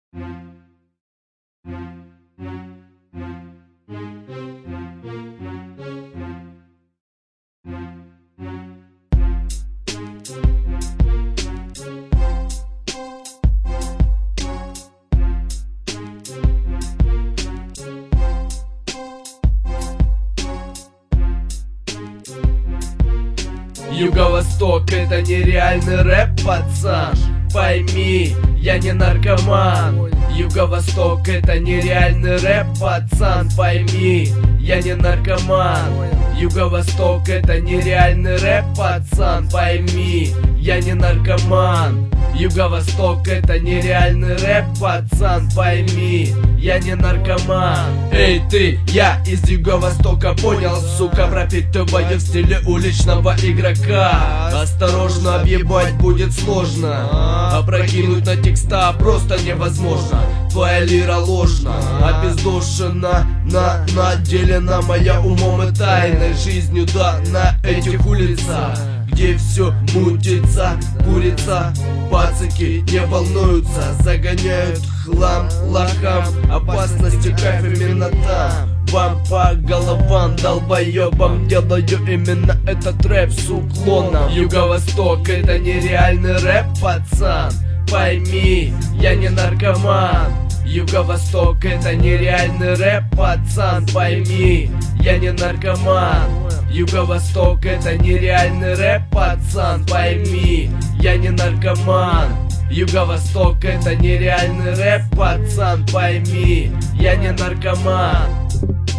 Юго-Восток — это нереальный рэп, пацан. Пойми, я не наркоман. Юго-Восток — это нереальный рэп, пацан. Пойми, я не наркоман. Юго-Восток — это нереальный рэп, пацан. Пойми, я не наркоман. Юго-Восток — это нереальный рэп, пацан. Пойми, я не наркоман. Эй ты, я из Юго-Востока, понял, сука, пропитываю в стиле уличного игрока. Осторожно, объебать будет сложно, опрокинуть на текста просто невозможно. Твоя лира ложна, обездошена, наделена моя умом и тайной жизнью, да, на этих улицах, где все мутится, курица. Пацаки не волнуются, загоняют хлам лохам. Опасности, кайф именно там. Вам по головам, долбоебам, делаю именно этот рэп с уклоном. Юго-Восток — это нереальный рэп, пацан. Пойми, я не наркоман. Юго-Восток — это нереальный рэп, пацан. Пойми, я не наркоман. Юго-Восток — это нереальный рэп, пацан. Пойми, я не наркоман. Юго-Восток — это нереальный рэп, пацан. Пойми, я не наркоман.